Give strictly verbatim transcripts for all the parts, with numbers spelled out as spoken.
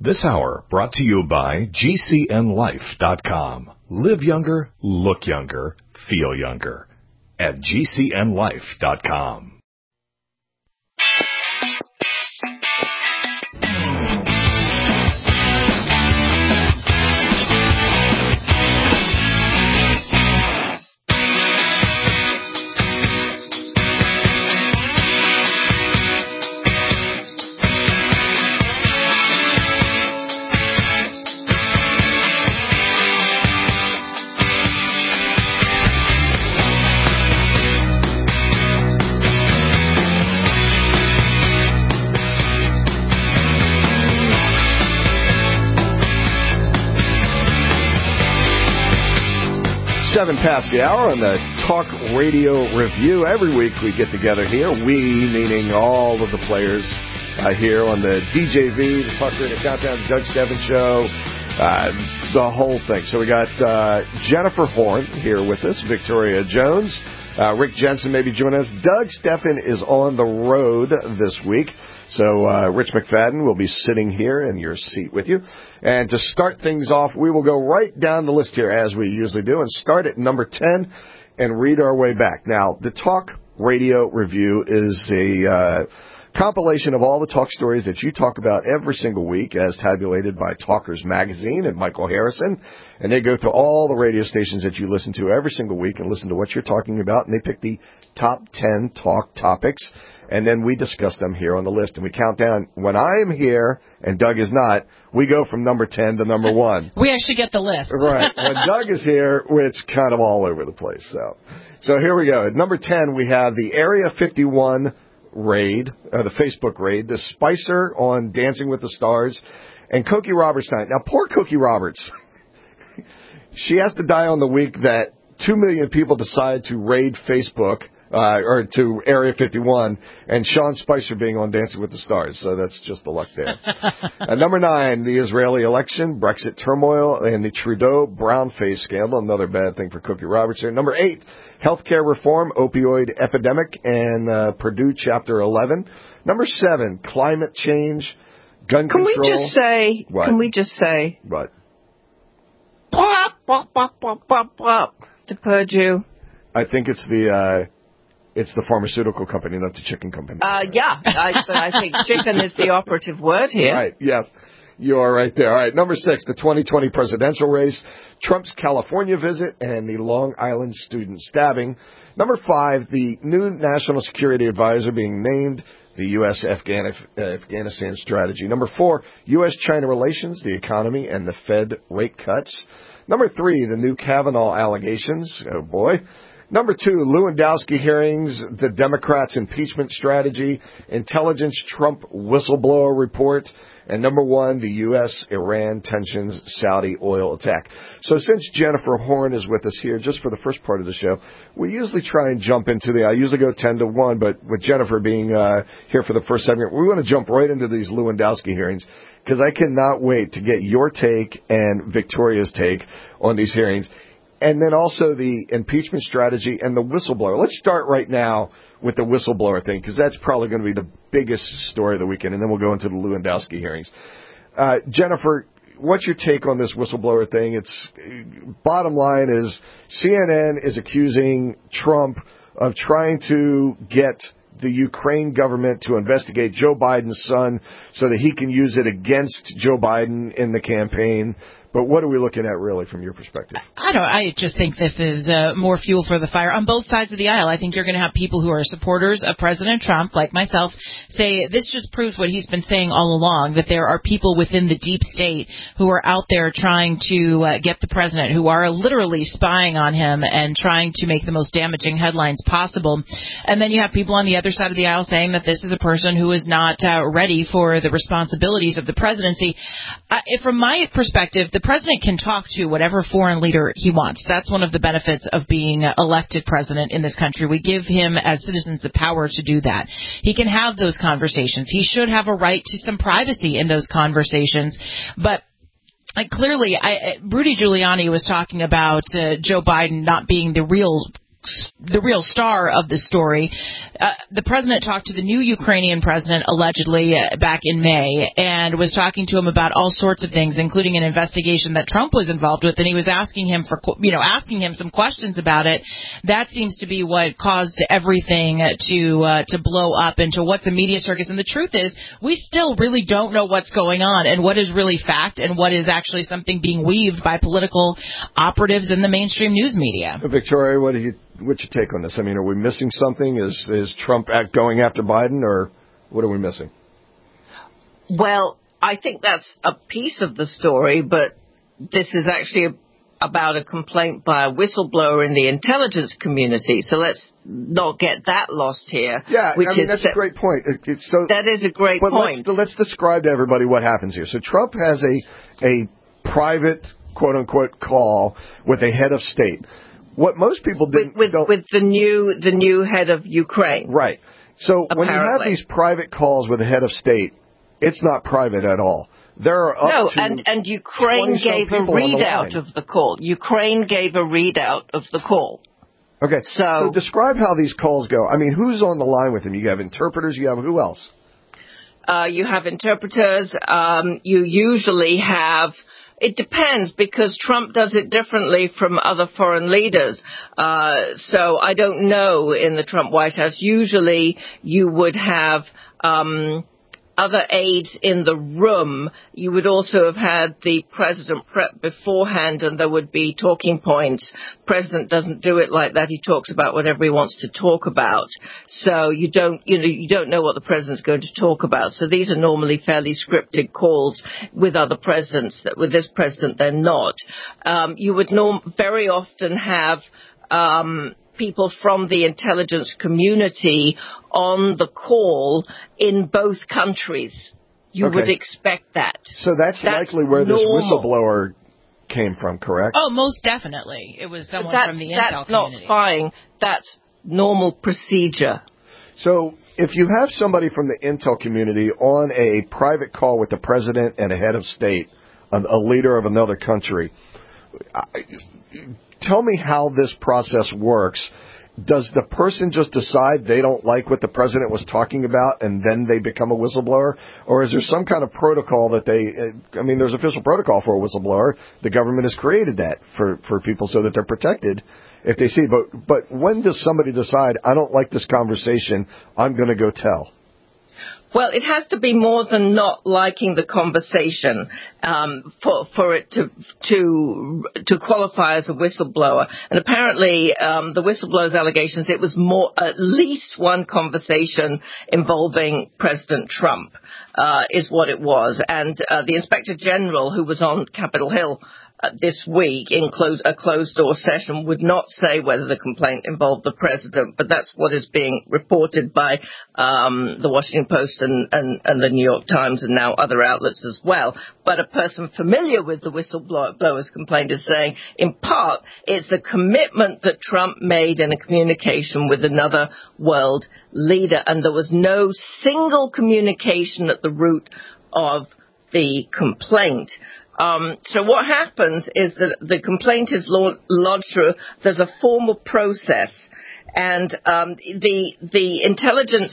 This hour brought to you by G C N life dot com. Live younger, look younger, feel younger at G C N life dot com. Seven past the hour on the Talk Radio Review. Every week we get together here, we meaning all of the players uh, here on the D J V, the Talk Radio Countdown, the Doug Stephan Show, uh, the whole thing. So we got uh, Jennifer Horn here with us, Victoria Jones, uh, Rick Jensen maybe joining us. Doug Stephan is on the road this week. So uh, Rich McFadden will be sitting here in your seat with you. And to start things off, we will go right down the list here, as we usually do, and start at number ten and read our way back. Now, the Talk Radio Review is a uh, compilation of all the talk stories that you talk about every single week, as tabulated by Talkers Magazine and Michael Harrison. And they go through all the radio stations that you listen to every single week and listen to what you're talking about, and they pick the top ten talk topics. And then we discuss them here on the list, and we count down. When I'm here and Doug is not, we go from number ten to number one. We actually get the list. Right. When Doug is here, it's kind of all over the place. So, so here we go. At number ten, we have the Area fifty-one raid, uh, the Facebook raid, the Spicer on Dancing with the Stars, and Cokie Roberts tonight. Now, poor Cokie Roberts. She has to die on the week that two million people decide to raid Facebook. Uh, or to Area fifty-one, and Sean Spicer being on Dancing with the Stars. So that's just the luck there. uh, number nine, the Israeli election, Brexit turmoil, and the Trudeau brown face scandal. Another bad thing for Cokie Roberts here. Number eight, healthcare reform, opioid epidemic, and uh, Purdue Chapter eleven. Number seven, climate change, gun can control. Can we just say, what? Can we just say, what? Pop, pop, pop, pop, pop, pop, to Purdue. I think it's the... Uh, It's the pharmaceutical company, not the chicken company. Uh, yeah, I, but I think chicken is the operative word here. Right, yes. You are right there. All right, number six, the twenty twenty presidential race, Trump's California visit, and the Long Island student stabbing. Number five, the new national security advisor being named, the U S Afghanistan strategy. Number four, U S China relations, the economy, and the Fed rate cuts. Number three, the new Kavanaugh allegations. Oh, boy. Number two, Lewandowski hearings, the Democrats' impeachment strategy, intelligence Trump whistleblower report, and number one, the U S Iran tensions, Saudi oil attack. So since Jennifer Horn is with us here, just for the first part of the show, we usually try and jump into the, I usually go ten to one, but with Jennifer being uh, here for the first segment, we want to jump right into these Lewandowski hearings, because I cannot wait to get your take and Victoria's take on these hearings. And then also the impeachment strategy and the whistleblower. Let's start right now with the whistleblower thing, because that's probably going to be the biggest story of the weekend, and then we'll go into the Lewandowski hearings. Uh, Jennifer, what's your take on this whistleblower thing? It's bottom line is C N N is accusing Trump of trying to get the Ukraine government to investigate Joe Biden's son so that he can use it against Joe Biden in the campaign. But what are we looking at, really, from your perspective? I don't. I just think this is uh, more fuel for the fire on both sides of the aisle. I think you're going to have people who are supporters of President Trump, like myself, say this just proves what he's been saying all along, that there are people within the deep state who are out there trying to uh, get the president, who are literally spying on him and trying to make the most damaging headlines possible. And then you have people on the other side of the aisle saying that this is a person who is not uh, ready for the responsibilities of the presidency. Uh, from my perspective, the president can talk to whatever foreign leader he wants. That's one of the benefits of being elected president in this country. We give him, as citizens, the power to do that. He can have those conversations. He should have a right to some privacy in those conversations. But Like, clearly, I, Rudy Giuliani was talking about uh, Joe Biden not being the real the real star of the story. Uh, the president talked to the new Ukrainian president, allegedly, uh, back in May, and was talking to him about all sorts of things, including an investigation that Trump was involved with, and he was asking him for, you know, asking him some questions about it. That seems to be what caused everything to uh, to blow up into what's a media circus. And the truth is, we still really don't know what's going on and what is really fact and what is actually something being weaved by political operatives in the mainstream news media. Victoria, what do you what's your take on this? I mean, are we missing something? Is is Trump act going after Biden, or what are we missing? Well, I think that's a piece of the story, but this is actually a, about a complaint by a whistleblower in the intelligence community. So let's not get that lost here. Yeah, which I mean, is that's that, a great point. It, it's so, that is a great but point. Let's, let's describe to everybody what happens here. So Trump has a a private, quote-unquote, call with a head of state. What most people didn't... With, with, with the new the new head of Ukraine. Right. So apparently. When you have these private calls with a head of state, it's not private at all. There are up no, to and, and Ukraine gave a readout of the call. Ukraine gave a readout of the call. Okay, so, so describe how these calls go. I mean, who's on the line with them? You have interpreters, you have who else? Uh, you have interpreters. Um, you usually have... It depends, because Trump does it differently from other foreign leaders. Uh, so I don't know in the Trump White House. Usually you would have um, other aides in the room. You would also have had the president prep beforehand, and there would be talking points. President doesn't do it like that. He talks about whatever he wants to talk about. So you don't, you know, you don't know what the president's going to talk about. So these are normally fairly scripted calls with other presidents. That with this president, they're not. Um, you would norm- very often have um, people from the intelligence community on the call in both countries. You okay. would expect that. So that's, that's likely where normal. This whistleblower came from, correct? Oh, most definitely. It was someone from the intel that's community. That's not spying. That's normal procedure. So if you have somebody from the intel community on a private call with the president and a head of state, a, a leader of another country, I, tell me how this process works. Does the person just decide they don't like what the president was talking about and then they become a whistleblower? Or is there some kind of protocol that they, I mean, there's official protocol for a whistleblower. The government has created that for, for people so that they're protected if they see. But, but when does somebody decide, I don't like this conversation, I'm going to go tell? Well, it has to be more than not liking the conversation um, for for it to to to qualify as a whistleblower. And apparently, um, the whistleblower's allegations, it was more at least one conversation involving President Trump, uh, is what it was. And uh, the Inspector General, who was on Capitol Hill Uh, this week in close, a closed-door session, would not say whether the complaint involved the president, but that's what is being reported by um, the Washington Post and, and, and the New York Times and now other outlets as well. But a person familiar with the whistleblower's complaint is saying, in part, it's the commitment that Trump made in a communication with another world leader, and there was no single communication at the root of the complaint. Um, so what happens is that the complaint is lodged through, there's a formal process, and um, the the intelligence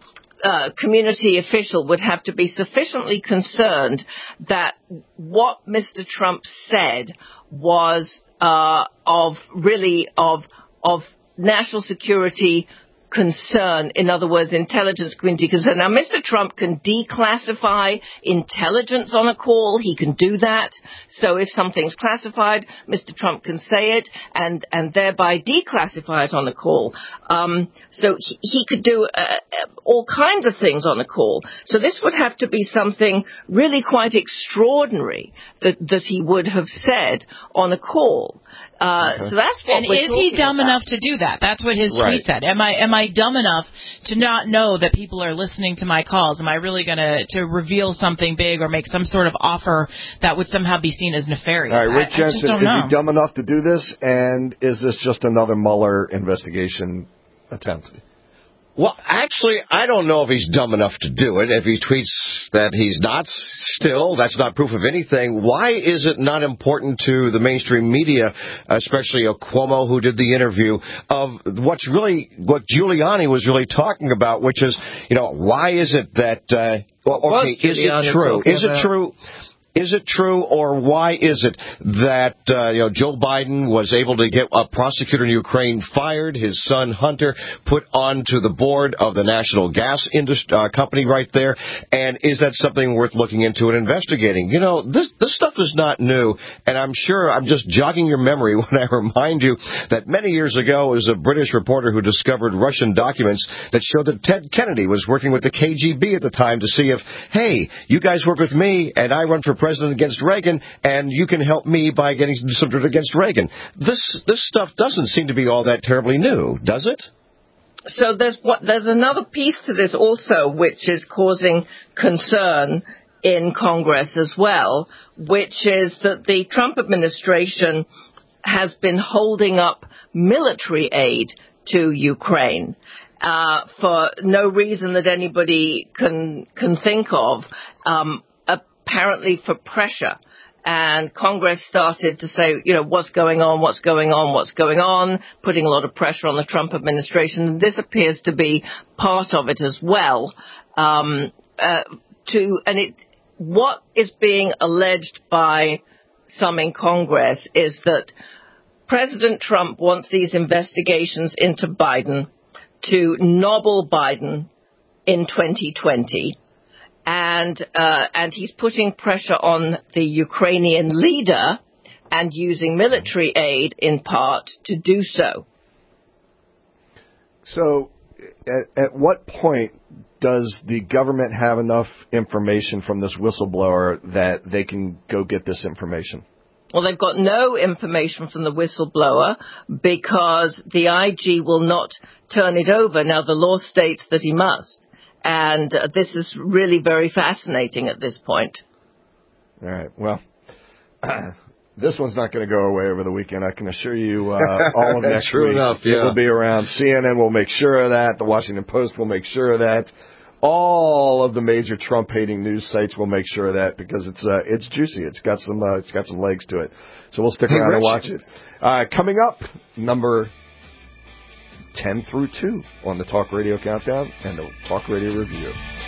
uh, community official would have to be sufficiently concerned that what Mister Trump said was uh, of really of of national security concern, in other words, intelligence community concern. Now, Mister Trump can declassify intelligence on a call. He can do that. So if something's classified, Mister Trump can say it and, and thereby declassify it on a call. Um, so he, he could do uh, all kinds of things on a call. So this would have to be something really quite extraordinary that, that he would have said on a call. Uh, okay. So that's what and we're is he dumb about. enough to do that? That's what his right. tweet said. Am I am I dumb enough to not know that people are listening to my calls? Am I really going to to reveal something big or make some sort of offer that would somehow be seen as nefarious? All right, Rick I, Jensen, I is know. he dumb enough to do this? And is this just another Mueller investigation attempt? Well, actually, I don't know if he's dumb enough to do it. If he tweets that he's not still, that's not proof of anything. Why is it not important to the mainstream media, especially a Cuomo who did the interview, of what's really, what Giuliani was really talking about, which is, you know, why is it that, uh, well, okay, is it true? Is it true? Is it true, or why is it that uh, you know Joe Biden was able to get a prosecutor in Ukraine fired, his son Hunter put onto the board of the national gas industry, uh, company right there, and is that something worth looking into and investigating? You know, this this stuff is not new, and I'm sure I'm just jogging your memory when I remind you that many years ago it was a British reporter who discovered Russian documents that showed that Ted Kennedy was working with the K G B at the time to see if, hey, you guys work with me, and I run for president against Reagan, and you can help me by getting some dirt against Reagan. This this stuff doesn't seem to be all that terribly new, does it? So there's what there's another piece to this also, which is causing concern in Congress as well, which is that the Trump administration has been holding up military aid to Ukraine uh, for no reason that anybody can can think of. Um, apparently for pressure. And Congress started to say, you know, what's going on, what's going on, what's going on, putting a lot of pressure on the Trump administration. And this appears to be part of it as well. Um, uh, to and it, what is being alleged by some in Congress is that President Trump wants these investigations into Biden to nobble Biden in twenty twenty. And uh, and he's putting pressure on the Ukrainian leader and using military aid in part to do so. So at, at what point does the government have enough information from this whistleblower that they can go get this information? Well, they've got no information from the whistleblower because the I G will not turn it over. Now, the law states that he must. And uh, this is really very fascinating at this point. All right. Well, uh, this one's not going to go away over the weekend. I can assure you uh, all of next True week enough, yeah. It will be around. C N N will make sure of that. The Washington Post will make sure of that. All of the major Trump-hating news sites will make sure of that because it's uh, it's juicy. It's got some uh, it's got some legs to it. So we'll stick hey, around Rich. and watch it. Uh, coming up, number ten through two on the Talk Radio Countdown and the Talk Radio Review.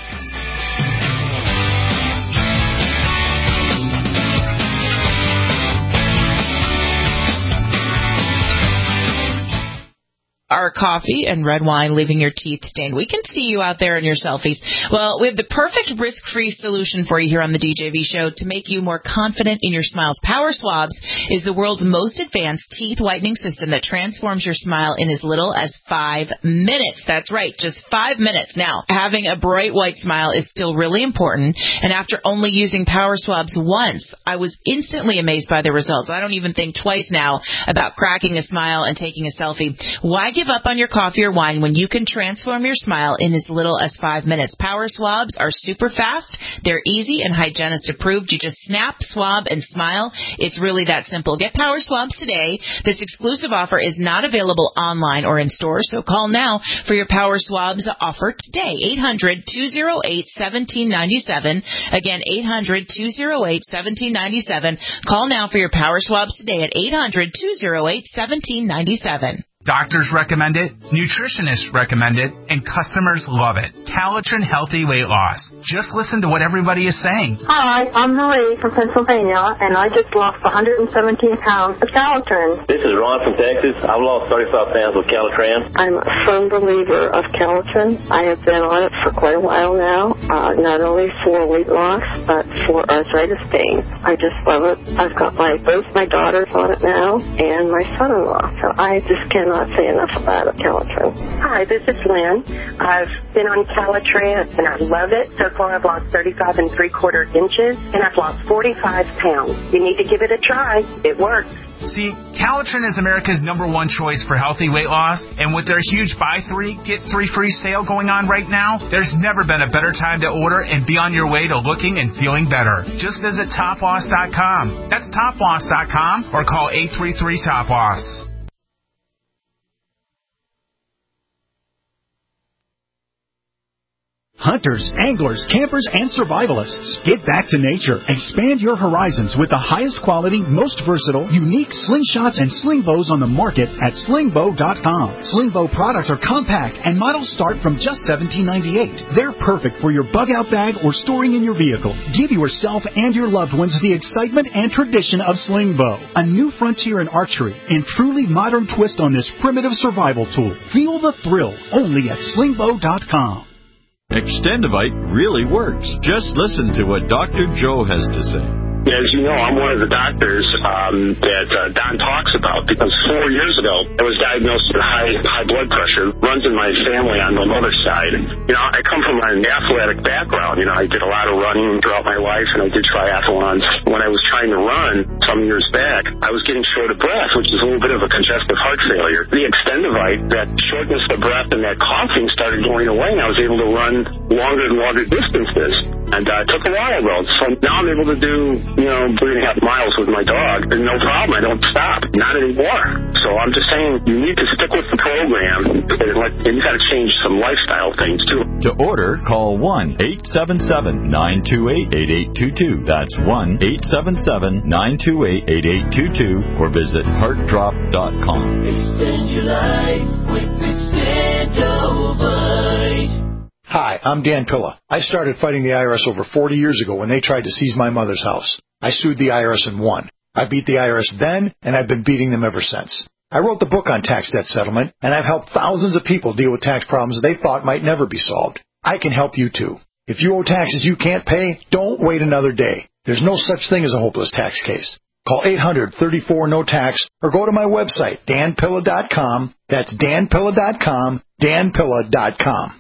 Our coffee and red wine leaving your teeth stained. We can see you out there in your selfies. Well, we have the perfect risk-free solution for you here on the D J V Show to make you more confident in your smiles. Power Swabs is the world's most advanced teeth whitening system that transforms your smile in as little as five minutes. That's right, just five minutes. Now, having a bright white smile is still really important, and after only using Power Swabs once, I was instantly amazed by the results. I don't even think twice now about cracking a smile and taking a selfie. Why give up on your coffee or wine when you can transform your smile in as little as five minutes? Power Swabs are super fast. They're easy and hygienist approved. You just snap, swab, and smile. It's really that simple. Get Power Swabs today. This exclusive offer is not available online or in stores, so call now for your Power Swabs offer today. eight hundred, two oh eight, one seven nine seven. Again, eight hundred, two oh eight, one seven nine seven. Call now for your Power Swabs today at eight hundred, two oh eight, one seven nine seven. Doctors recommend it, nutritionists recommend it, and customers love it. Calitrin Healthy Weight Loss. Just listen to what everybody is saying. Hi, I'm Marie from Pennsylvania, and I just lost one hundred seventeen pounds of Calitrin. This is Ron from Texas. I've lost thirty-five pounds with Calitrin. I'm a firm believer of Calitrin. I have been on it for quite a while now, uh, not only for weight loss, but for arthritis pain. I just love it. I've got my both my daughters on it now, and my son-in-law, so I just cannot Not say enough about it, Calitrin. Hi, this is Lynn. I've been on Calitrin and I love it. So far I've lost thirty-five and three quarter inches and I've lost forty-five pounds. You need to give it a try. It works. See, Calitrin is America's number one choice for healthy weight loss, and with their huge buy three, get three free sale going on right now, there's never been a better time to order and be on your way to looking and feeling better. Just visit top loss dot com. That's top loss dot com or call eight three three, top loss. Hunters, anglers, campers, and survivalists. Get back to nature. Expand your horizons with the highest quality, most versatile, unique slingshots and sling bows on the market at sling bow dot com. Sling bow products are compact and models start from just seventeen ninety-eight. They're perfect for your bug out bag or storing in your vehicle. Give yourself and your loved ones the excitement and tradition of sling bow. A new frontier in archery and truly modern twist on this primitive survival tool. Feel the thrill only at sling bow dot com. Extendivite really works. Just listen to what Doctor Joe has to say. As you know, I'm one of the doctors um, that uh, Don talks about, because four years ago I was diagnosed with high high blood pressure. Runs in my family on my mother's side. You know, I come from an athletic background. You know, I did a lot of running throughout my life, and I did triathlons. When I was trying to run some years back, I was getting short of breath, which is a little bit of a congestive heart failure. The Extendivite, that shortness of breath and that coughing started going away, and I was able to run longer and longer distances. And uh, it took a while, though. So now I'm able to do, you know, three and a half miles with my dog. And no problem. I don't stop. Not anymore. So I'm just saying, you need to stick with the program. And you got to change some lifestyle things, too. To order, call one eight seven seven, nine two eight, eight eight two two. That's one eight seven seven, nine two eight, eight eight two two. Or visit heart drop dot com. Extend your life with Extendivite. Hi, I'm Dan Pilla. I started fighting the I R S over forty years ago when they tried to seize my mother's house. I sued the I R S and won. I beat the I R S then, and I've been beating them ever since. I wrote the book on tax debt settlement, and I've helped thousands of people deal with tax problems they thought might never be solved. I can help you too. If you owe taxes you can't pay, don't wait another day. There's no such thing as a hopeless tax case. Call eight hundred, thirty-four, no tax or go to my website, dan pilla dot com. That's dan pilla dot com, dan pilla dot com.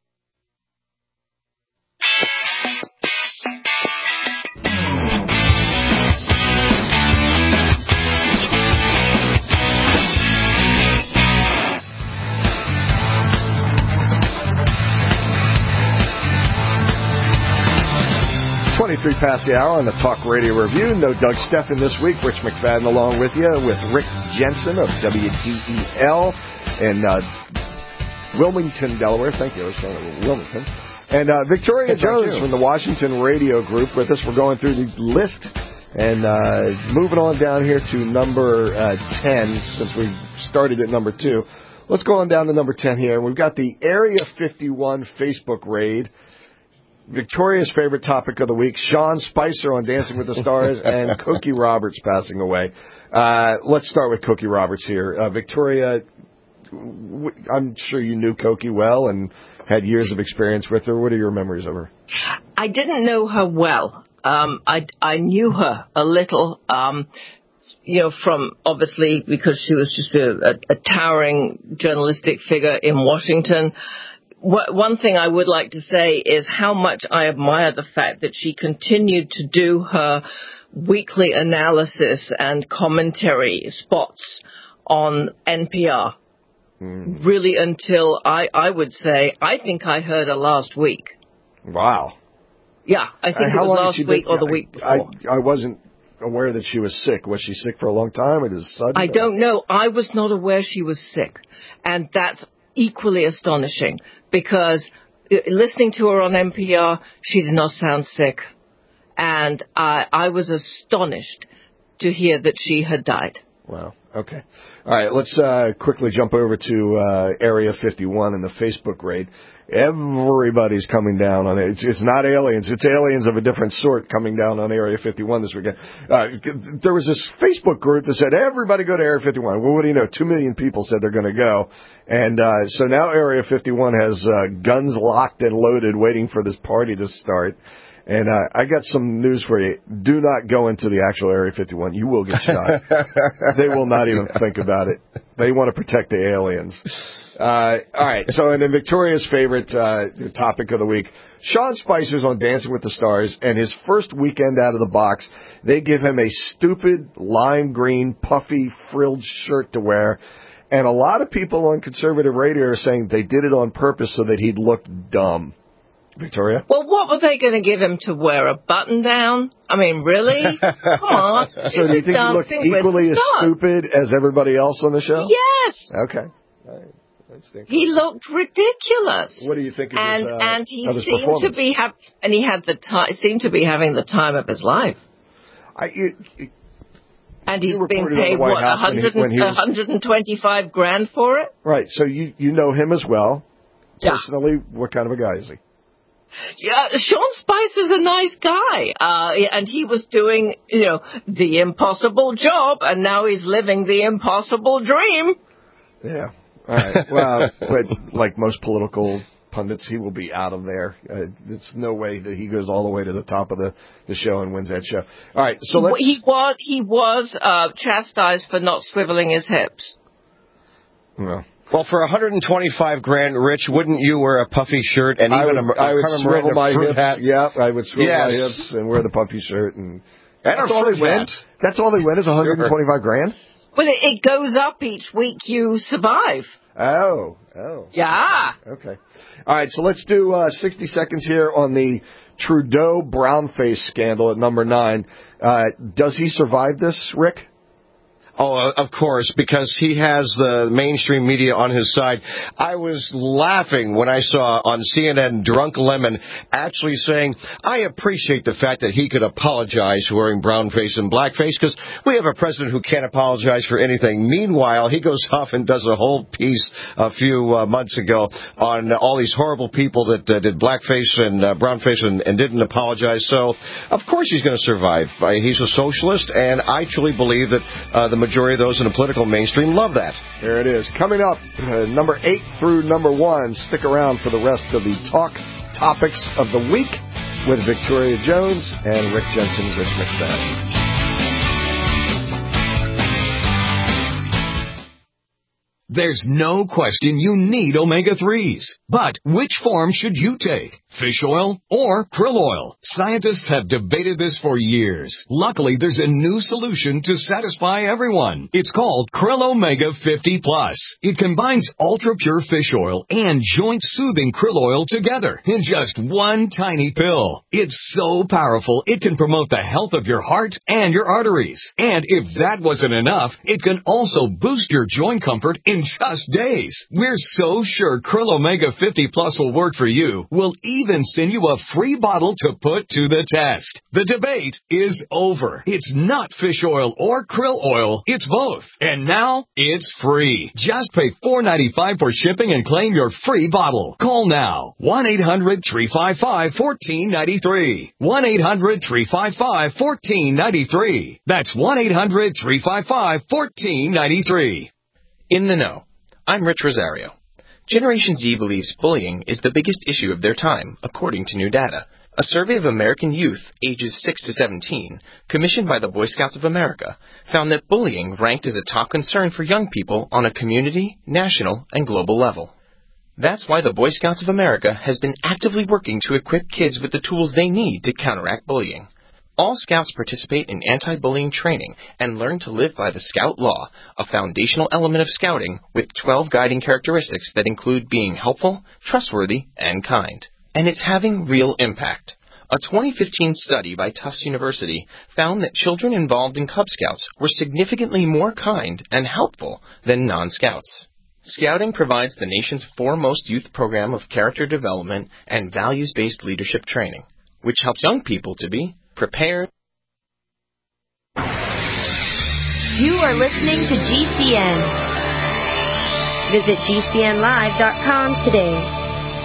twenty-three past the hour on the Talk Radio Review. No Doug Steffen this week. Rich McFadden along with you with Rick Jensen of W D E L in uh, Wilmington, Delaware. Thank you. I was trying to Wilmington. And uh, Victoria hey, Jones from the Washington Radio Group with us. We're going through the list and uh, moving on down here to number uh, ten, since we started at number two. Let's go on down to number ten here. We've got the Area fifty-one Facebook raid. Victoria's favorite topic of the week, Sean Spicer on Dancing with the Stars, and Cookie Roberts passing away. Uh, let's start with Cookie Roberts here. Uh, Victoria, w- I'm sure you knew Cookie well and had years of experience with her. What are your memories of her? I didn't know her well. Um, I, I knew her a little, um, you know, from obviously because she was just a, a, a towering journalistic figure in Washington. One thing I would like to say is how much I admire the fact that she continued to do her weekly analysis and commentary spots on N P R. Mm. Really until I, I would say, I think I heard her last week. Wow. Yeah, I think uh, it was last week or the week before. I, I wasn't aware that she was sick. Was she sick for a long time or just sudden? I don't know. I was not aware she was sick. And that's equally astonishing, because listening to her on N P R, she did not sound sick. And I, I was astonished to hear that she had died. Wow. Okay. All right. Let's uh, quickly jump over to uh, Area fifty-one and the Facebook raid. Everybody's coming down on it. It's, it's not aliens. It's aliens of a different sort coming down on Area fifty-one this weekend. Uh, there was this Facebook group that said, everybody go to Area fifty-one. Well, what do you know? Two million people said they're going to go. And uh, so now Area fifty-one has uh, guns locked and loaded waiting for this party to start. And uh, I got some news for you. Do not go into the actual Area fifty-one. You will get shot. They will not even think about it. They want to protect the aliens. Uh, all right. So, and then Victoria's favorite uh, topic of the week, Sean Spicer's on Dancing with the Stars, and his first weekend out of the box, they give him a stupid lime green puffy frilled shirt to wear. And a lot of people on conservative radio are saying they did it on purpose so that he'd look dumb. Victoria? Well, what were they going to give him to wear? A button down? I mean, really? Come on. So do you think he looked equally as stupid as everybody else on the show? Yes. Okay. All right. He looked ridiculous. What do you think of and, his, uh, and he of his seemed performance? to be ha- and he had the time. Seemed to be having the time of his life. I, it, it, and he's you being reported on paid the White what House when he- when he was- one hundred twenty-five grand for it. Right. So you you know him as well. Yeah. Personally, what kind of a guy is he? Yeah, Sean Spice is a nice guy, uh, and he was doing, you know, the impossible job, and now he's living the impossible dream. Yeah. All right. Well, but like most political pundits, he will be out of there. Uh, it's no way that he goes all the way to the top of the, the show and wins that show. All right. So let's. He was he was uh, chastised for not swiveling his hips. Well. Well, for one hundred twenty-five grand, Rich, wouldn't you wear a puffy shirt and I even would, a, a I would Carmen swivel Miranda my fruit hips. hat? Yeah, I would swivel Yes. my hips and wear the puffy shirt, and And that's a all they fruit win. hat. That's all they win is one hundred twenty-five grand. Well, it, it goes up each week you survive. Oh, oh. Yeah. Okay. All right, so let's do uh, sixty seconds here on the Trudeau brownface scandal at number nine. Uh, does he survive this, Rick? Oh, uh, of course, because he has the mainstream media on his side. I was laughing when I saw on C N N Drunk Lemon actually saying, I appreciate the fact that he could apologize for wearing brownface and blackface because we have a president who can't apologize for anything. Meanwhile, he goes off and does a whole piece a few uh, months ago on all these horrible people that uh, did blackface and uh, brownface and, and didn't apologize. So, of course he's going to survive. Uh, he's a socialist, and I truly believe that uh, the majority of those in the political mainstream love that. There it is. Coming up, uh, number eight through number one. Stick around for the rest of the talk topics of the week with Victoria Jones and Rick Jensen, Rich McFadden. There's no question you need omega threes. But which form should you take? Fish oil or krill oil? Scientists have debated this for years. Luckily, there's a new solution to satisfy everyone. It's called Krill Omega fifty plus. It combines ultra-pure fish oil and joint-soothing krill oil together in just one tiny pill. It's so powerful, it can promote the health of your heart and your arteries. And if that wasn't enough, it can also boost your joint comfort in just days. We're so sure Krill Omega fifty plus will work for you. We'll even send you a free bottle to put to the test. The debate is over. It's not fish oil or krill oil. It's both. And now it's free. Just pay four dollars and ninety-five cents for shipping and claim your free bottle. Call now. one eight hundred three five five one four nine three. one eight hundred three five five one four nine three. That's one eight hundred three five five one four nine three. In the know. I'm Rich Rosario. Generation Z believes bullying is the biggest issue of their time, according to new data. A survey of American youth, ages six to seventeen, commissioned by the Boy Scouts of America, found that bullying ranked as a top concern for young people on a community, national, and global level. That's why the Boy Scouts of America has been actively working to equip kids with the tools they need to counteract bullying. All Scouts participate in anti-bullying training and learn to live by the Scout Law, a foundational element of Scouting with twelve guiding characteristics that include being helpful, trustworthy, and kind. And it's having real impact. A twenty fifteen study by Tufts University found that children involved in Cub Scouts were significantly more kind and helpful than non-Scouts. Scouting provides the nation's foremost youth program of character development and values-based leadership training, which helps young people to be prepared. You are listening to G C N. Visit G C N live dot com today.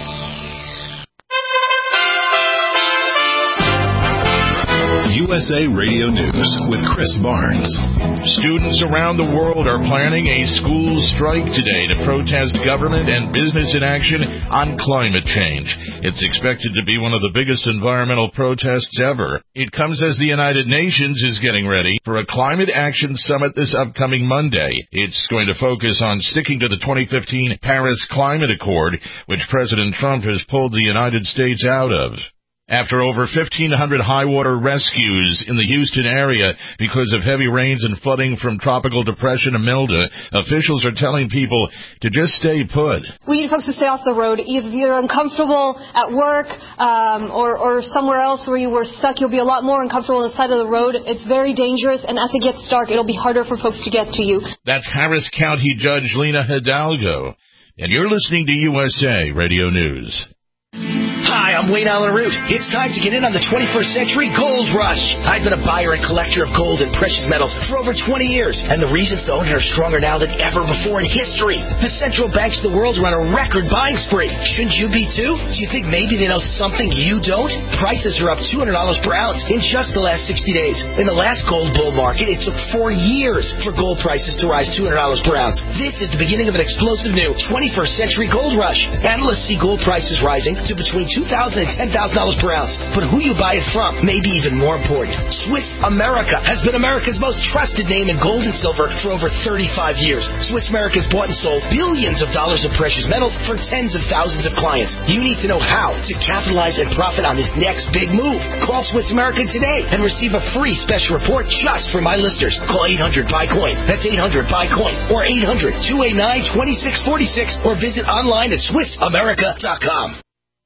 U S A Radio News with Chris Barnes. Students around the world are planning a school strike today to protest government and business inaction on climate change. It's expected to be one of the biggest environmental protests ever. It comes as the United Nations is getting ready for a climate action summit this upcoming Monday. It's going to focus on sticking to the twenty fifteen Paris Climate Accord, which President Trump has pulled the United States out of. After over fifteen hundred high-water rescues in the Houston area because of heavy rains and flooding from Tropical Depression Imelda, officials are telling people to just stay put. We need folks to stay off the road. If you're uncomfortable at work um, or, or somewhere else where you were stuck, you'll be a lot more uncomfortable on the side of the road. It's very dangerous, and as it gets dark, it'll be harder for folks to get to you. That's Harris County Judge Lena Hidalgo. And you're listening to U S A Radio News. Hi, I'm Wayne Allen Root. It's time to get in on the twenty-first century gold rush. I've been a buyer and collector of gold and precious metals for over twenty years, and the reasons to own it are stronger now than ever before in history. The central banks of the world are on a record buying spree. Shouldn't you be too? Do you think maybe they know something you don't? Prices are up two hundred dollars per ounce in just the last sixty days. In the last gold bull market, it took four years for gold prices to rise two hundred dollars per ounce. This is the beginning of an explosive new twenty-first century gold rush. Analysts see gold prices rising to between two thousand dollars and ten thousand dollars per ounce. But who you buy it from may be even more important. Swiss America has been America's most trusted name in gold and silver for over thirty-five years. Swiss America has bought and sold billions of dollars of precious metals for tens of thousands of clients. You need to know how to capitalize and profit on this next big move. Call Swiss America today and receive a free special report just for my listeners. Call eight hundred buy coin. That's eight hundred buy coin or eight hundred two eight nine two six four six or visit online at swiss america dot com.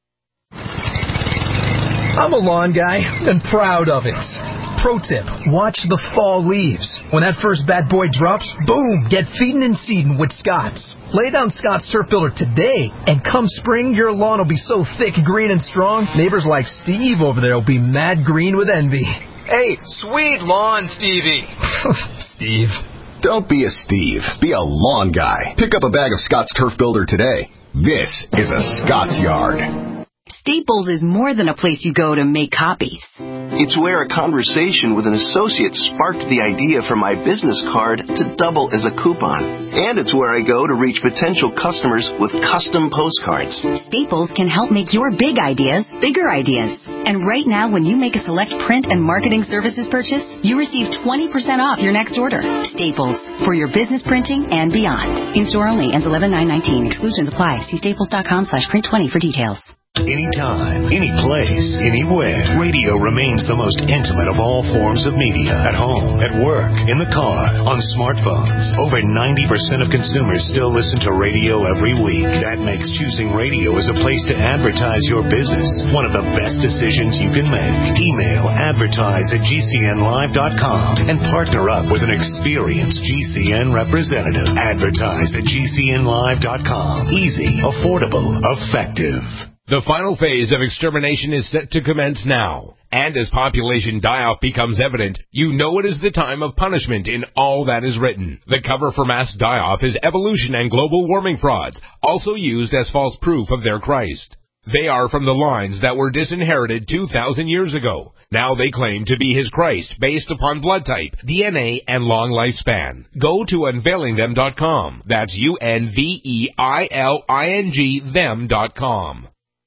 I'm a lawn guy and proud of it. Pro tip, watch the fall leaves. When that first bad boy drops, boom, get feeding and seeding with Scott's. Lay down Scott's Turf Builder today, and come spring, your lawn will be so thick, green, and strong, neighbors like Steve over there will be mad green with envy. Hey, sweet lawn, Stevie. Steve. Don't be a Steve. Be a lawn guy. Pick up a bag of Scott's Turf Builder today. This is a Scott's Yard. Staples is more than a place you go to make copies. It's where a conversation with an associate sparked the idea for my business card to double as a coupon. And it's where I go to reach potential customers with custom postcards. Staples can help make your big ideas bigger ideas. And right now, when you make a select print and marketing services purchase, you receive twenty percent off your next order. Staples, for your business printing and beyond. In-store only, ends eleven nine nineteen. Exclusions apply. See staples.com slash print 20 for details. Anytime, any place, anywhere, radio remains the most intimate of all forms of media. At home, at work, in the car, on smartphones. Over ninety percent of consumers still listen to radio every week. That makes choosing radio as a place to advertise your business one of the best decisions you can make. Email advertise at G C N live dot com and partner up with an experienced G C N representative. Advertise at G C N live dot com. Easy, affordable, effective. The final phase of extermination is set to commence now. And as population die-off becomes evident, you know it is the time of punishment in all that is written. The cover for mass die-off is evolution and global warming frauds, also used as false proof of their Christ. They are from the lines that were disinherited two thousand years ago. Now they claim to be his Christ based upon blood type, D N A, and long lifespan. Go to unveiling them dot com. That's U N V E I L I N G them dot com.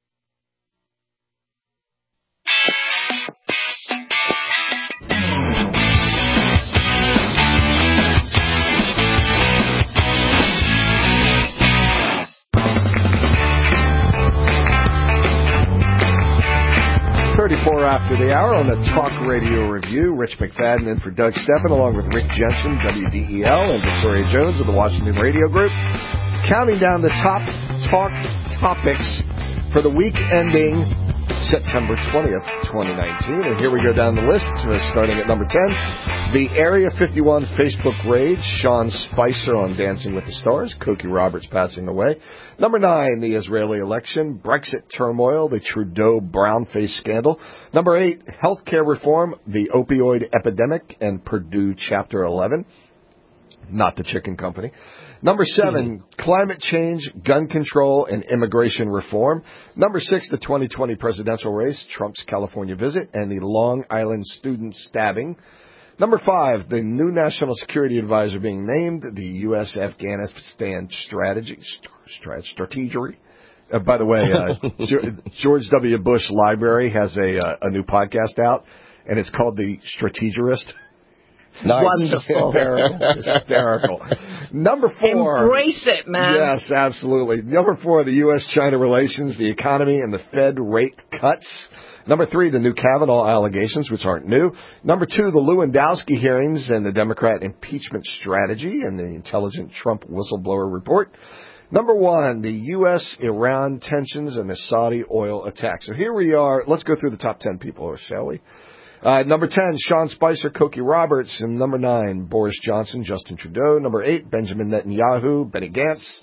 thirty-four after the hour on the Talk Radio Review. Rich McFadden in for Doug Steppen, along with Rick Jensen, W D E L, and Victoria Jones of the Washington Radio Group. Counting down the top talk topics for the week ending September twentieth, twenty nineteen. And here we go down the list, uh, starting at number ten. The Area fifty-one Facebook rage, Sean Spicer on Dancing with the Stars, Cokie Roberts passing away. Number nine, the Israeli election, Brexit turmoil, the Trudeau brownface scandal. Number eight, healthcare reform, the opioid epidemic, and Purdue Chapter eleven. Not the chicken company. Number seven, climate change, gun control, and immigration reform. Number six, the twenty twenty presidential race, Trump's California visit, and the Long Island student stabbing. Number five, the new national security advisor being named, the U S Afghanistan strategy, strategy. Uh, by the way, uh, George W. Bush Library has a uh, a new podcast out, and it's called The Strategist. Nice. Wonderful. Hysterical. Hysterical. Number four. Embrace it, man. Yes, absolutely. Number four, the U S China relations, the economy, and the Fed rate cuts. Number three, the new Kavanaugh allegations, which aren't new. Number two, the Lewandowski hearings and the Democrat impeachment strategy and the intelligent Trump whistleblower report. Number one, the U S Iran tensions and the Saudi oil attack. So here we are. Let's go through the top ten people, shall we? Uh, number ten, Sean Spicer, Cokie Roberts. And number nine, Boris Johnson, Justin Trudeau. Number eight, Benjamin Netanyahu, Benny Gantz.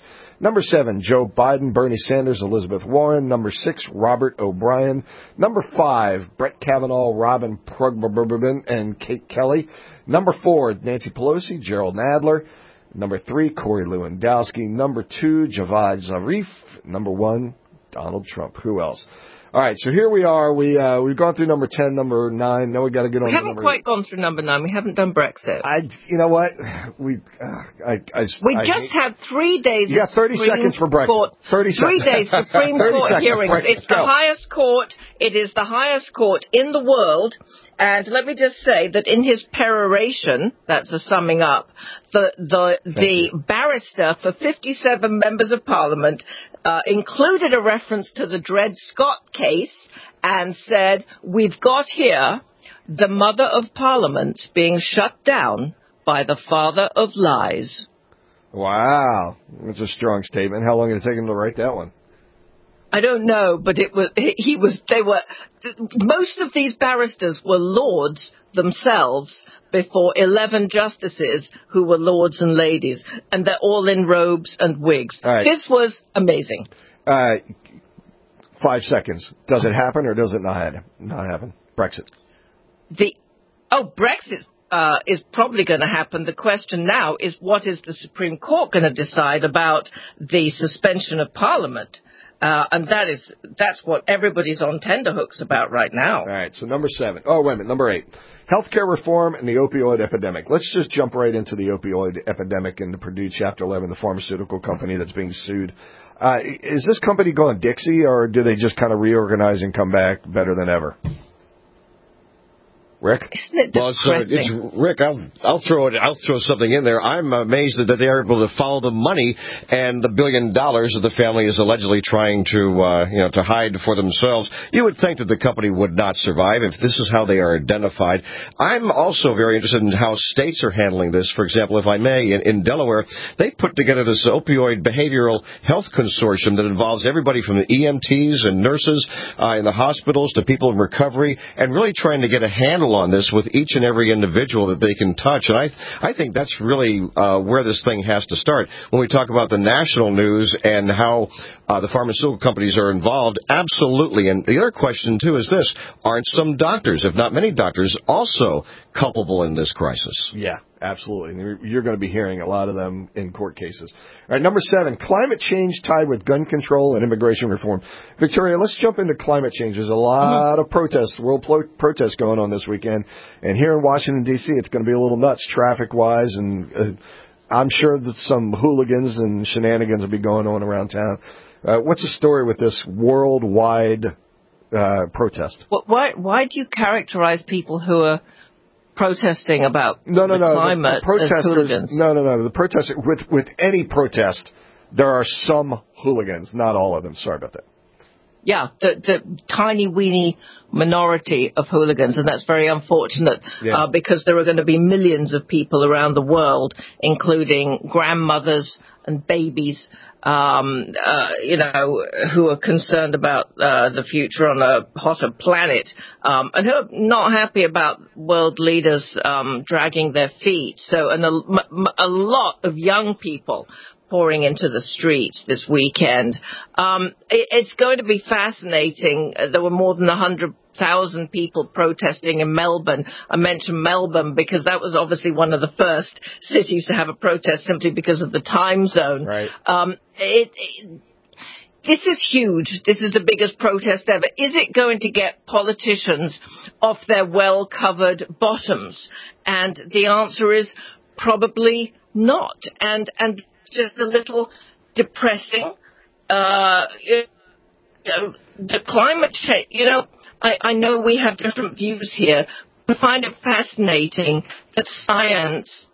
Number seven, Joe Biden, Bernie Sanders, Elizabeth Warren. Number six, Robert O'Brien. Number five, Brett Kavanaugh, Robin Prugberben, and Kate Kelly. Number four, Nancy Pelosi, Gerald Nadler. Number three, Corey Lewandowski. Number two, Javad Zarif. Number one, Donald Trump. Who else? All right, so here we are. We uh, we've gone through number ten, number nine. Now we got to get on. We to haven't number quite eight. gone through number nine. We haven't done Brexit. I, you know what? We, uh, I, I, we I just hate... had three days. You got thirty Supreme seconds for Brexit. Court, Thirty three seconds. days Supreme thirty Court seconds, hearings. Brexit. It's the Go. highest court. It is the highest court in the world. And let me just say that in his peroration, that's a summing up, the the the barrister for fifty-seven members of Parliament uh, included a reference to the Dred Scott case and said, we've got here the mother of Parliament being shut down by the father of lies. Wow, that's a strong statement. How long did it take him to write that one? I don't know, but it was, he was, they were, most of these barristers were lords themselves before eleven justices who were lords and ladies, and they're all in robes and wigs. All right. This was amazing. Uh, five seconds. Does it happen or does it not happen? Not happen. Brexit. The, oh, Brexit uh, is probably going to happen. The question now is, what is the Supreme Court going to decide about the suspension of Parliament? Uh, and that is, that's what everybody's on tenterhooks about right now. All right, so number seven. Oh, wait a minute, number eight. Healthcare reform and the opioid epidemic. Let's just jump right into the opioid epidemic in the Purdue Chapter eleven, the pharmaceutical company that's being sued. Uh, is this company going Dixie, or do they just kind of reorganize and come back better than ever? Rick? Isn't it well, it's, uh, it's Rick. I'll, I'll throw it. I'll throw something in there. I'm amazed that they are able to follow the money and the billion dollars that the family is allegedly trying to, uh, you know, to hide for themselves. You would think that the company would not survive if this is how they are identified. I'm also very interested in how states are handling this. For example, if I may, in, in Delaware, they put together this opioid behavioral health consortium that involves everybody from the E M Ts and nurses uh, in the hospitals to people in recovery, and really trying to get a handle on this with each and every individual that they can touch. And I I think that's really uh, where this thing has to start. When we talk about the national news and how uh, the pharmaceutical companies are involved, absolutely. And the other question, too, is this. Aren't some doctors, if not many doctors, also culpable in this crisis? Yeah, absolutely. You're, you're going to be hearing a lot of them in court cases. All right, number seven, climate change tied with gun control and immigration reform. Victoria, let's jump into climate change. There's a lot mm-hmm. of protests, world pro- protests going on this weekend. And here in Washington, D C, it's going to be a little nuts traffic-wise. And uh, I'm sure that some hooligans and shenanigans will be going on around town. Uh, what's the story with this worldwide uh, protest? Well, why, why do you characterize people who are protesting about no, no, the no, climate the, the protesters, as hooligans? No, no, no. The protesters, with, with any protest, there are some hooligans, not all of them. Sorry about that. Yeah, the, the tiny weeny minority of hooligans, and that's very unfortunate yeah. uh, because there are going to be millions of people around the world, including grandmothers and babies, um, uh, you know, who are concerned about uh, the future on a hotter planet, um, and who are not happy about world leaders um, dragging their feet. So, and a, a lot of young people pouring into the streets this weekend. Um, it, it's going to be fascinating. There were more than one hundred thousand people protesting in Melbourne. I mentioned Melbourne because that was obviously one of the first cities to have a protest simply because of the time zone. Right. Um, it, it, this is huge. This is the biggest protest ever. Is it going to get politicians off their well-covered bottoms? And the answer is probably not. And, and just a little depressing. Uh, you know, the climate change, you know, I, I know we have different views here. I find it fascinating that science,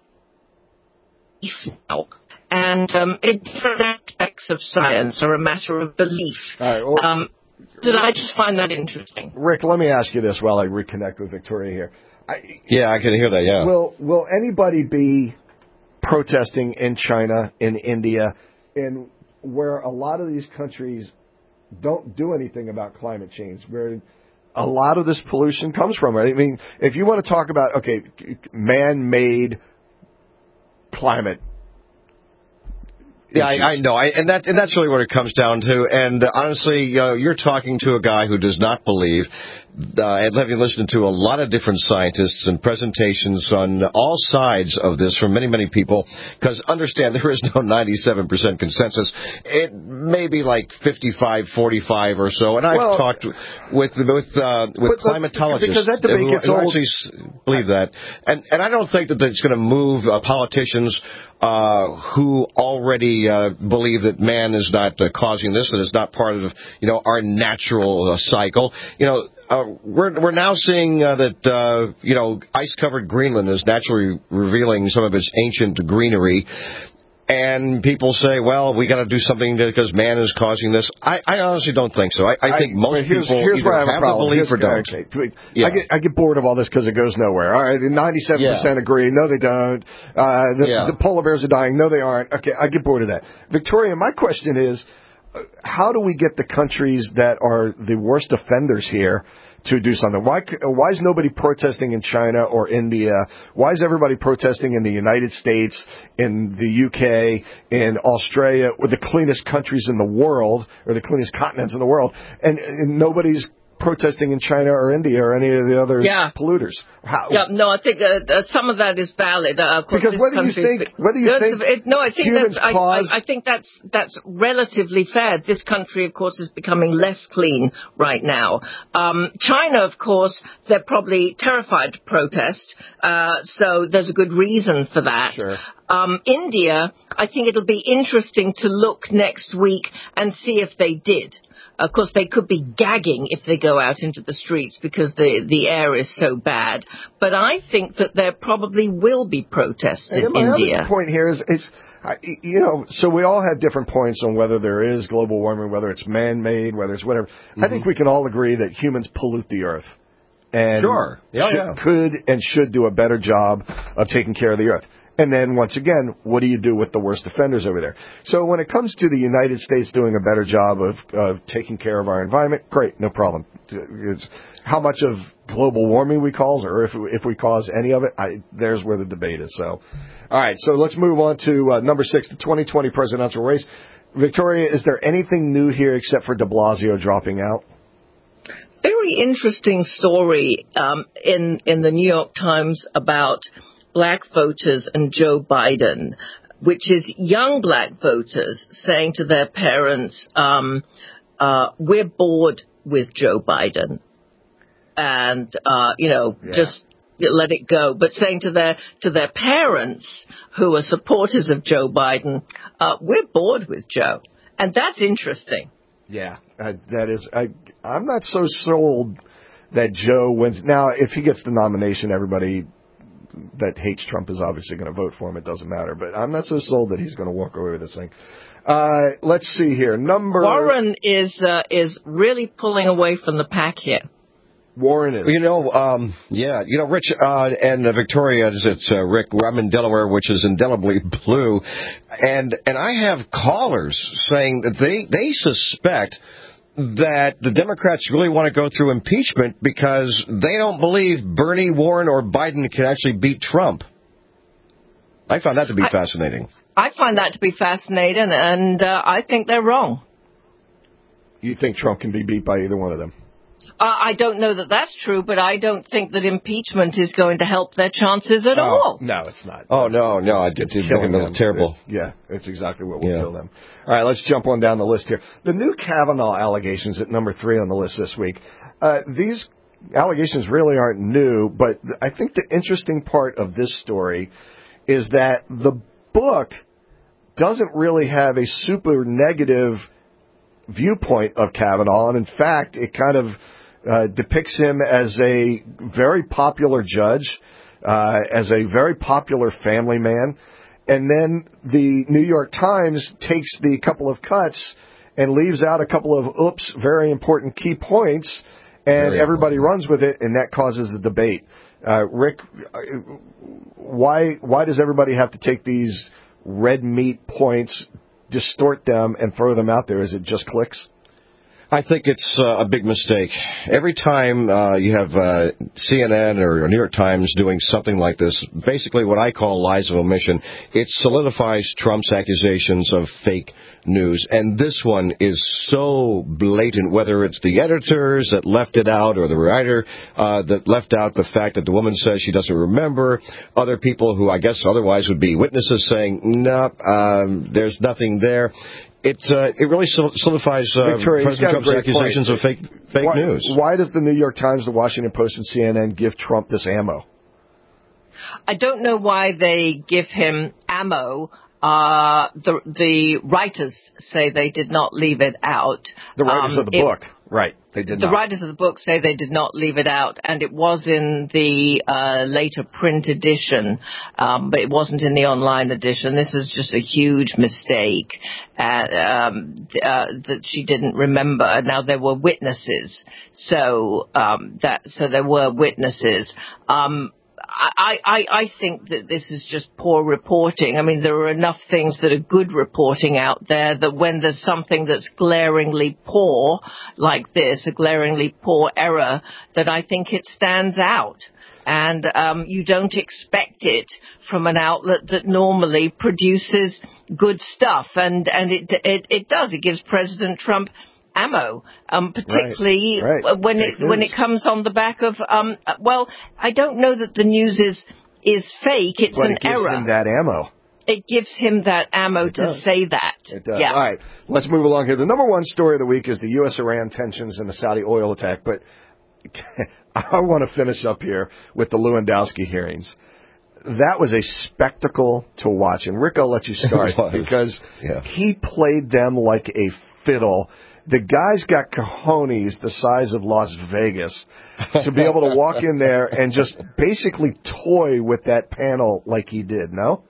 and um, it, different aspects of science are a matter of belief. All right, well, um, did I just find that interesting? Rick, let me ask you this while I reconnect with Victoria here. I, yeah, I can hear that, yeah. Will, will anybody be protesting in China, in India, in where a lot of these countries don't do anything about climate change, where a lot of this pollution comes from? I mean, if you want to talk about, okay, man-made climate, Yeah, I, I know, I, and that and that's really what it comes down to. And uh, honestly, uh, you're talking to a guy who does not believe. Uh, and having listened to a lot of different scientists and presentations on all sides of this from many, many people, because understand there is no ninety-seven percent consensus. It may be like fifty-five forty-five or so. And I've well, talked with with uh, with climatologists because that debate who, gets who old. actually believe that. And and I don't think that it's going to move uh, politicians uh, who already uh, believe that man is not uh, causing this, that it's not part of you know our natural uh, cycle. You know. Uh, we're we're now seeing uh, that uh, you know ice-covered Greenland is naturally revealing some of its ancient greenery, and people say, "Well, we got to do something because man is causing this." I, I honestly don't think so. I, I think I, most here's, people here's either where I have, have a problem. the belief Here's, or don't. Okay. Yeah. I get I get bored of all this because it goes nowhere. All right, ninety-seven percent Yeah. agree. No, they don't. Uh, the, Yeah. the polar bears are dying. No, they aren't. Okay, I get bored of that. Victoria, my question is, uh, how do we get the countries that are the worst offenders here to do something? Why why is nobody protesting in China or India? Why is everybody protesting in the United States, in the U K, in Australia, or the cleanest countries in the world, or the cleanest continents in the world, and, and nobody's protesting in China or India or any of the other yeah. polluters? How? Yeah, no, I think uh, uh, some of that is valid. Uh, of course, because whether you think whether you think it, no, I think humans that's, cause, I, I, I think that's that's relatively fair. This country, of course, is becoming less clean right now. Um, China, of course, they're probably terrified to protest, uh, so there's a good reason for that. Sure. Um, India, I think it'll be interesting to look next week and see if they did. Of course, they could be gagging if they go out into the streets because the, the air is so bad. But I think that there probably will be protests in and my India. other point here is, is, you know, so we all have different points on whether there is global warming, whether it's man-made, whether it's whatever. Mm-hmm. I think we can all agree that humans pollute the earth. And sure. Yeah, should, yeah. could and should do a better job of taking care of the earth. And then, once again, what do you do with the worst offenders over there? So when it comes to the United States doing a better job of, of taking care of our environment, great, no problem. It's how much of global warming we cause, or if if we cause any of it, I, there's where the debate is. So, all right, so let's move on to uh, number six, the twenty twenty presidential race. Victoria, is there anything new here except for de Blasio dropping out? Very interesting story um, in in the New York Times about black voters and Joe Biden, which is young black voters saying to their parents, um, uh, we're bored with Joe Biden. And, uh, you know, yeah. just let it go. But saying to their to their parents, who are supporters of Joe Biden, uh, we're bored with Joe. And that's interesting. Yeah, uh, that is. I, I'm not so sold that Joe wins. Now, if he gets the nomination, everybody that hates Trump is obviously going to vote for him. It doesn't matter. But I'm not so sold that he's going to walk away with this thing. Uh, let's see here. Number Warren is uh, is really pulling away from the pack here. Warren is. You know, um, yeah, you know, Rich uh, and uh, Victoria, it's uh, Rick. I'm in Delaware, which is indelibly blue, and and I have callers saying that they they suspect that the Democrats really want to go through impeachment because they don't believe Bernie, Warren, or Biden can actually beat Trump. I found that to be I, fascinating. I find that to be fascinating, and uh, I think they're wrong. You think Trump can be beat by either one of them? Uh, I don't know that that's true, but I don't think that impeachment is going to help their chances at oh, all. No, it's not. Oh, no, no. It's, it's, it's killing them. Terrible. It's, yeah, it's exactly what will yeah. kill them. All right, let's jump on down the list here. The new Kavanaugh allegations at number three on the list this week. Uh, these allegations really aren't new, but I think the interesting part of this story is that the book doesn't really have a super negative viewpoint of Kavanaugh, and in fact, it kind of Uh, depicts him as a very popular judge, uh, as a very popular family man. And then the New York Times takes the couple of cuts and leaves out a couple of, oops, very important key points, and very everybody important. runs with it, and that causes a debate. Uh, Rick, why why does everybody have to take these red meat points, distort them, and throw them out there? Is it just clicks? I think it's uh, a big mistake. Every time uh, you have uh, C N N or New York Times doing something like this, basically what I call lies of omission, it solidifies Trump's accusations of fake news. And this one is so blatant, whether it's the editors that left it out or the writer uh, that left out the fact that the woman says she doesn't remember, other people who I guess otherwise would be witnesses saying, no, nope, um, there's nothing there. It uh, it really solidifies uh, Victoria, President Trump's accusations point. of fake fake why, news. Why does the New York Times, the Washington Post, and C N N give Trump this ammo? I don't know why they give him ammo. Uh, the the writers say they did not leave it out. The writers um, of the it, book, right? They did the not. writers of the book say they did not leave it out, and it was in the uh, later print edition, um, but it wasn't in the online edition. This is just a huge mistake uh, um, uh, that she didn't remember. Now there were witnesses, so um, that so there were witnesses. Um, I, I, I think that this is just poor reporting. I mean, there are enough things that are good reporting out there that when there's something that's glaringly poor, like this, a glaringly poor error, that I think it stands out. And um, you don't expect it from an outlet that normally produces good stuff. And, and it, it, it does. It gives President Trump ammo, um, particularly right, right. when it when it comes on the back of um. Well, I don't know that the news is is fake. It's but an it gives error. Him that ammo. It gives him that ammo it to does. say that. It does. Yeah. All right, let's move along here. The number one story of the week is the U S Iran tensions and the Saudi oil attack. But I want to finish up here with the Lewandowski hearings. That was a spectacle to watch. And Rick, I'll let you start because yeah. he played them like a fiddle. The guy's got cojones the size of Las Vegas to be able to walk in there and just basically toy with that panel like he did, no?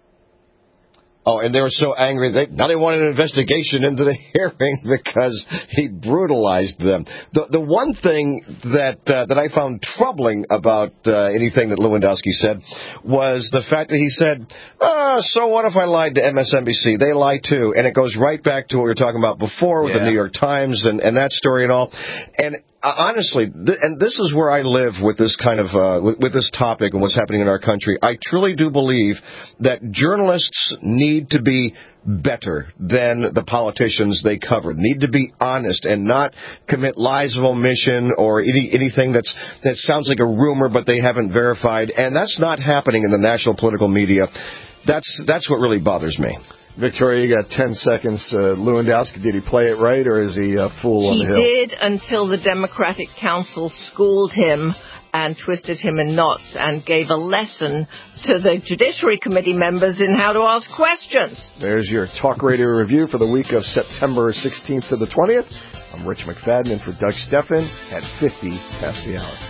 Oh, and they were so angry. They, now they want an investigation into the hearing because he brutalized them. The the one thing that uh, that I found troubling about uh, anything that Lewandowski said was the fact that he said, oh, so what if I lied to M S N B C? They lie too. And it goes right back to what we were talking about before with yeah. the New York Times and, and that story and all. And Uh, honestly, th- and this is where I live with this kind of, uh, with, with this topic and what's happening in our country. I truly do believe that journalists need to be better than the politicians they cover, need to be honest and not commit lies of omission or any, anything that's, that sounds like a rumor but they haven't verified. And that's not happening in the national political media. That's, that's what really bothers me. Victoria, you got ten seconds. Uh, Lewandowski, did he play it right, or is he a fool on the hill? He did until the Democratic Council schooled him and twisted him in knots and gave a lesson to the Judiciary Committee members in how to ask questions. There's your Talk Radio review for the week of September sixteenth to the twentieth. I'm Rich McFadden in for Doug Steffen at fifty past the hour.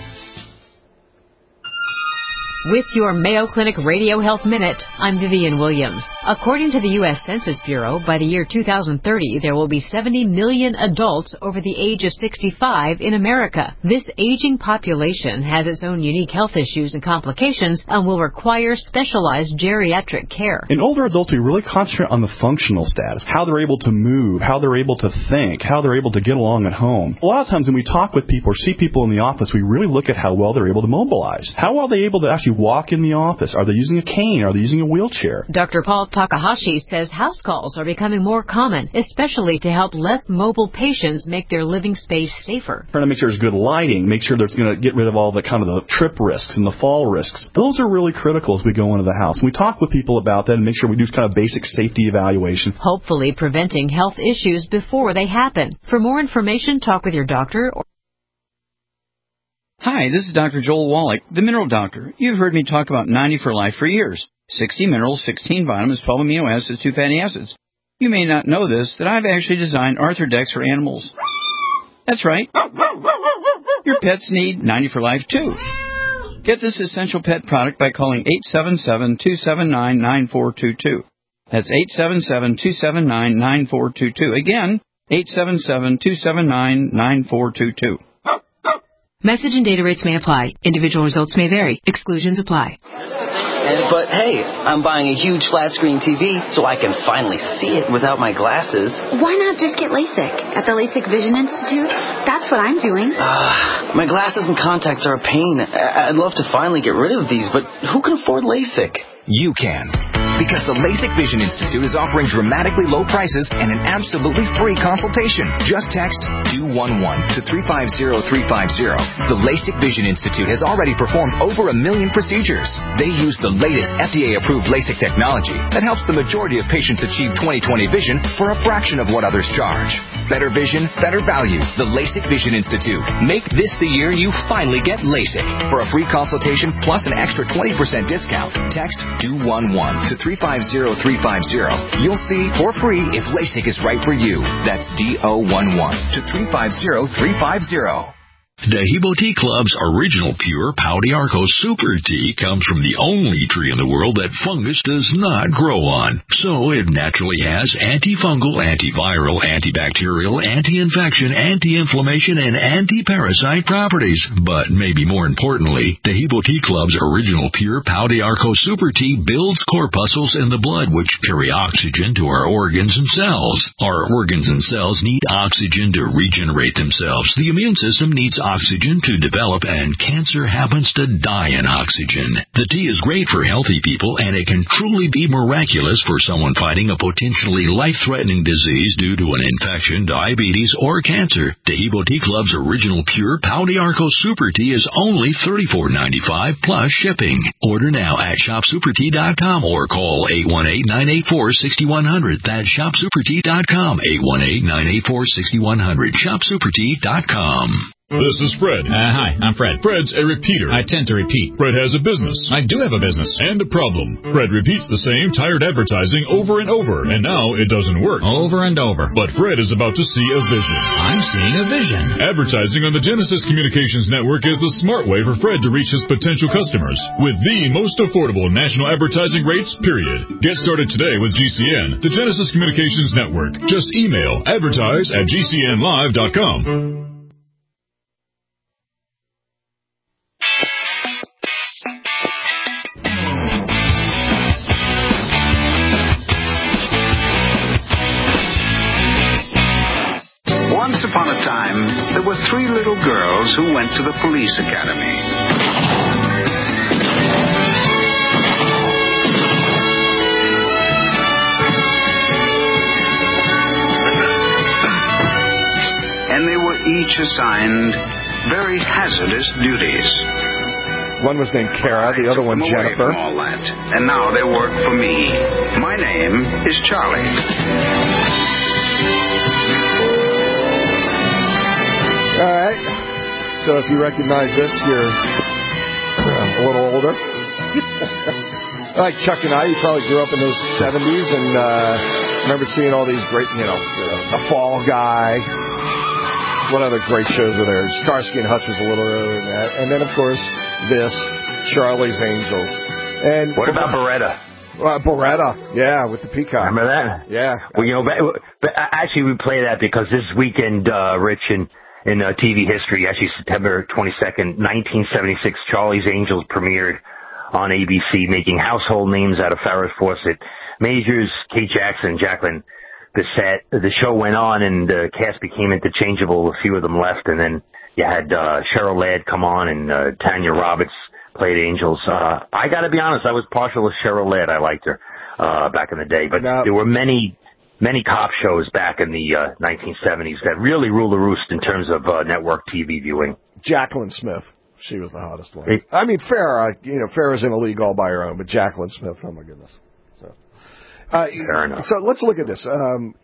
With your Mayo Clinic Radio Health Minute, I'm Vivian Williams. According to the U S Census Bureau, by the year two thousand thirty, there will be seventy million adults over the age of sixty-five in America. This aging population has its own unique health issues and complications and will require specialized geriatric care. In older adults, we really concentrate on the functional status, how they're able to move, how they're able to think, how they're able to get along at home. A lot of times when we talk with people or see people in the office, we really look at how well they're able to mobilize. How well are they able to actually walk in the office? Are they using a cane? Are they using a wheelchair? Doctor Paul Takahashi says house calls are becoming more common, especially to help less mobile patients make their living space safer. Trying to make sure there's good lighting, make sure there's going to get rid of all the kind of the trip risks and the fall risks. Those are really critical as we go into the house. We talk with people about that and make sure we do kind of basic safety evaluation. Hopefully preventing health issues before they happen. For more information, talk with your doctor or Hi, this is Doctor Joel Wallach, the Mineral Doctor. You've heard me talk about ninety for Life for years. sixty minerals, sixteen vitamins, twelve amino acids, two fatty acids. You may not know this, that I've actually designed Arthrodex for animals. That's right. Your pets need ninety for Life too. Get this essential pet product by calling eight seven seven, two seven nine, nine four two two. That's eight seven seven, two seven nine, nine four two two. Again, eight seven seven, two seven nine, nine four two two. Message and data rates may apply. Individual results may vary. Exclusions apply. And, but hey, I'm buying a huge flat screen T V so I can finally see it without my glasses. Why not just get LASIK at the LASIK Vision Institute? That's what I'm doing. Uh, my glasses and contacts are a pain. I'd love to finally get rid of these, but who can afford LASIK? You can. Because the LASIK Vision Institute is offering dramatically low prices and an absolutely free consultation. Just text D O one one to three five zero three five zero. The LASIK Vision Institute has already performed over a million procedures. They use the latest F D A-approved LASIK technology that helps the majority of patients achieve twenty twenty vision for a fraction of what others charge. Better vision, better value. The LASIK Vision Institute. Make this the year you finally get LASIK. For a free consultation plus an extra twenty percent discount, text D O one one to three five zero three five zero. You'll see for free if LASIK is right for you. That's D O one one to three five zero three five zero. Dehibo Tea Club's original pure Pau d'Arco Super Tea comes from the only tree in the world that fungus does not grow on. So it naturally has antifungal, antiviral, antibacterial, anti-infection, anti-inflammation, and anti-parasite properties. But maybe more importantly, Dehibo Tea Club's original pure Pau d'Arco Super Tea builds corpuscles in the blood which carry oxygen to our organs and cells. Our organs and cells need oxygen to regenerate themselves. The immune system needs oxygen oxygen to develop, and cancer happens to die in oxygen. The tea is great for healthy people, and it can truly be miraculous for someone fighting a potentially life-threatening disease due to an infection, diabetes, or cancer. Dehibo Tea Club's original pure Pau d'Arco Super Tea is only thirty-four ninety-five plus shipping. Order now at shop super tea dot com or call eight one eight, nine eight four, six one zero zero. That's shop super tea dot com, eight one eight, nine eight four, six one zero zero, shop super tea dot com. This is Fred. Uh, hi, I'm Fred. Fred's a repeater. I tend to repeat. Fred has a business. I do have a business. And a problem. Fred repeats the same tired advertising over and over, and now it doesn't work. Over and over. But Fred is about to see a vision. I'm seeing a vision. Advertising on the Genesis Communications Network is the smart way for Fred to reach his potential customers with the most affordable national advertising rates, period. Get started today with G C N, the Genesis Communications Network. Just email advertise at G C N live dot com. Once upon a time, there were three little girls who went to the police academy. And they were each assigned very hazardous duties. One was named Kara, the other one Jennifer. Away from all that, and now they work for me. My name is Charlie. All right. So if you recognize this, you're uh, a little older. Like Chuck and I, you probably grew up in those seventies and uh, remember seeing all these great, you know, The Fall Guy. What other great shows were there? Starsky and Hutch was a little earlier than that. And then, of course, this, Charlie's Angels. And what about Beretta? Uh, Beretta, yeah, with the peacock. Remember that? Yeah. Well, you know, but, but actually we play that because this weekend, uh, Rich, and in uh, T V history, actually September twenty-second, nineteen seventy-six, Charlie's Angels premiered on A B C, making household names out of Farrah Fawcett, Majors, Kate Jackson, Jacqueline Bisset. The show went on and the cast became interchangeable. A few of them left, and then you had uh, Cheryl Ladd come on, and uh, Tanya Roberts played Angels. Uh, I got to be honest, I was partial to Cheryl Ladd. I liked her uh, back in the day, but now, there were many many cop shows back in the uh, nineteen seventies that really ruled the roost in terms of uh, network T V viewing. Jacqueline Smith, she was the hottest one. Hey. I mean, Farrah, you know, Farrah's in a league all by her own, but Jacqueline Smith, oh my goodness. So, uh, Fair enough. So let's look at this. Um,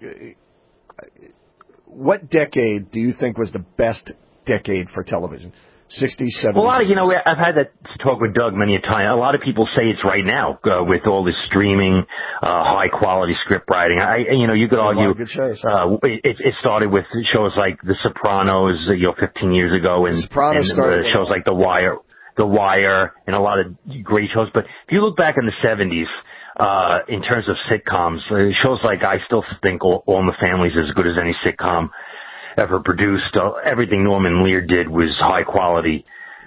what decade do you think was the best decade for television? sixties, seventies. Well, a lot of, you know, I've had that talk with Doug many a time. A lot of people say it's right now uh, with all this streaming, uh, high quality script writing. I, you know, you could argue, good shows. Uh, it, it started with shows like The Sopranos, you know, fifteen years ago, and, and uh, shows like The Wire, The Wire, and a lot of great shows. But if you look back in the seventies, uh, in terms of sitcoms, uh, shows like I still think All, All in the Family is as good as any sitcom ever produced. Uh, everything Norman Lear did was high quality.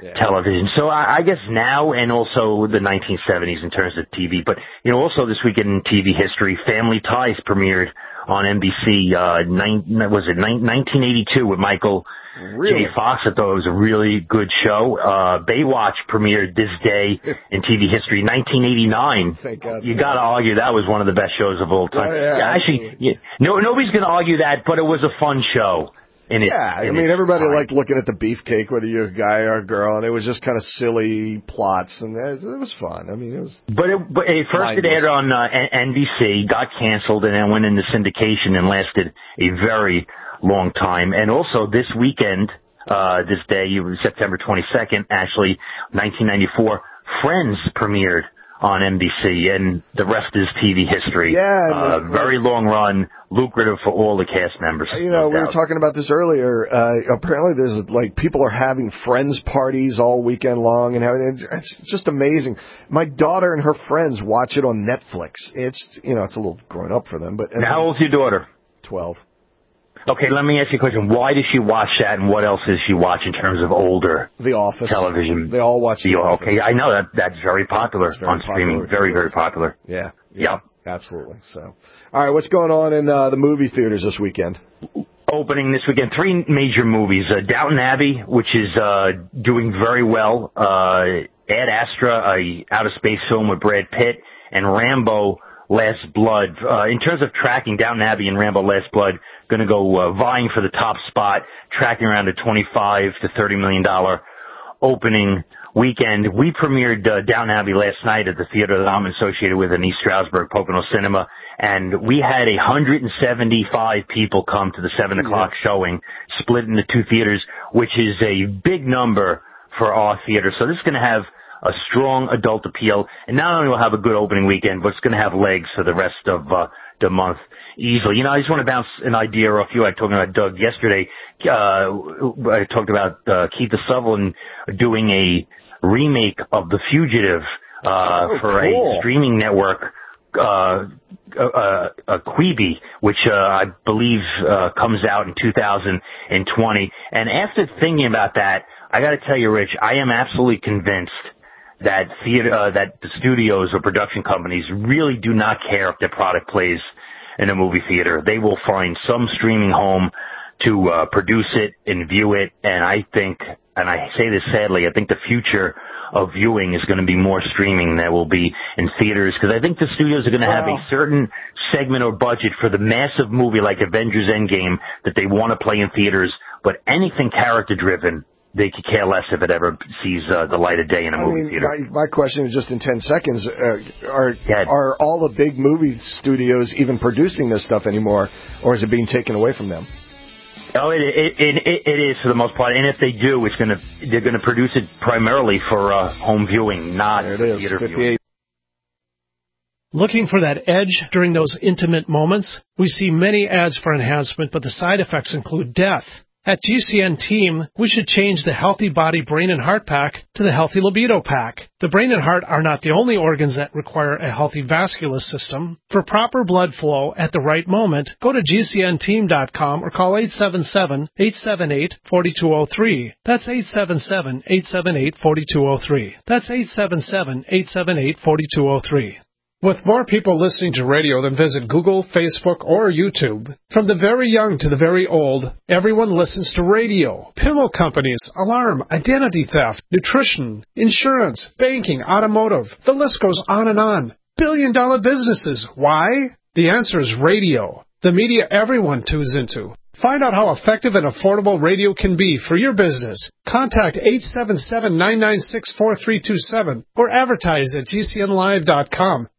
yeah. television. So I, I guess now and also the nineteen seventies in terms of T V. But, you know, also this weekend in T V history, Family Ties premiered on N B C, uh, nine, was it nineteen eighty-two with Michael really? J. Fox. I thought it was a really good show. Uh, Baywatch premiered this day in T V history, nineteen eighty-nine. Thank God. You gotta argue that was one of the best shows of all time. Oh, yeah, yeah, actually, yeah, no, nobody's gonna argue that, but it was a fun show. In it, yeah, I in mean, everybody time. liked looking at the beefcake, whether you're a guy or a girl, and it was just kind of silly plots, and it, it was fun. I mean, it was. But, it, but it first it aired on uh, N B C, got canceled, and then went into syndication and lasted a very long time. And also this weekend, uh, this day, September twenty-second, actually, nineteen ninety-four, Friends premiered on N B C, and the rest is T V history. Yeah. Uh, like, very long run, lucrative for all the cast members. You know, no we were talking about this earlier. Uh, apparently there's, like, people are having Friends parties all weekend long, and having, it's, it's just amazing. My daughter and her friends watch it on Netflix. It's, you know, it's a little grown up for them, but. Now, how old's your daughter? twelve. Okay, let me ask you a question. Why does she watch that, and what else does she watch in terms of older The Office television? They all watch The, the Office. Okay, I know that that's very popular very on streaming. popular. Very, very popular. Yeah. Yeah. Absolutely. So, all right, what's going on in uh, the movie theaters this weekend? Opening this weekend, three major movies. Uh, Downton Abbey, which is uh, doing very well. Uh, Ad Astra, a outer space film with Brad Pitt, and Rambo Last Blood. Uh, in terms of tracking, Downton Abbey and Rambo Last Blood going to go uh, vying for the top spot, tracking around a twenty-five to thirty million dollars opening weekend. We premiered uh, Downton Abbey last night at the theater that I'm associated with in East Stroudsburg, Pocono Cinema, and we had one hundred seventy-five people come to the seven o'clock showing, split into two theaters, which is a big number for our theater. So this is going to have a strong adult appeal, and not only will have a good opening weekend, but it's going to have legs for the rest of uh, the month easily. You know, I just want to bounce an idea off you. I talked about Doug yesterday. Uh, I talked about uh, Keith Sutherland doing a remake of The Fugitive uh, oh, for cool. a streaming network, uh, uh, uh, Quibi, which uh, I believe uh, comes out in two thousand twenty. And after thinking about that, I got to tell you, Rich, I am absolutely convinced that theater, uh, that the studios or production companies really do not care if their product plays in a movie theater. They will find some streaming home to uh, produce it and view it. And I think, and I say this sadly, I think the future of viewing is going to be more streaming than will be in theaters, because I think the studios are going to wow. have a certain segment or budget for the massive movie like Avengers Endgame that they want to play in theaters, but anything character-driven, they could care less if it ever sees uh, the light of day in a I movie mean, theater. My, my question is just in ten seconds, uh, are yeah. are all the big movie studios even producing this stuff anymore, or is it being taken away from them? Oh, it, it, it, it is for the most part, and if they do, it's gonna they're gonna produce it primarily for uh, home viewing, not there it for is, theater fifty-eight. viewing. Looking for that edge during those intimate moments? We see many ads for enhancement, but the side effects include death. At G C N Team, we should change the Healthy Body, Brain, and Heart Pack to the Healthy Libido Pack. The brain and heart are not the only organs that require a healthy vascular system. For proper blood flow at the right moment, go to G C N team dot com or call eight seven seven, eight seven eight, four two zero three. That's eight seven seven, eight seven eight, four two zero three. That's eight seven seven, eight seven eight, four two zero three. With more people listening to radio than visit Google, Facebook, or YouTube, from the very young to the very old, everyone listens to radio. Pillow companies, alarm, identity theft, nutrition, insurance, banking, automotive. The list goes on and on. Billion dollar businesses. Why? The answer is radio. The media everyone tunes into. Find out how effective and affordable radio can be for your business. Contact eight seven seven, nine nine six, four three two seven or advertise at G C N live dot com.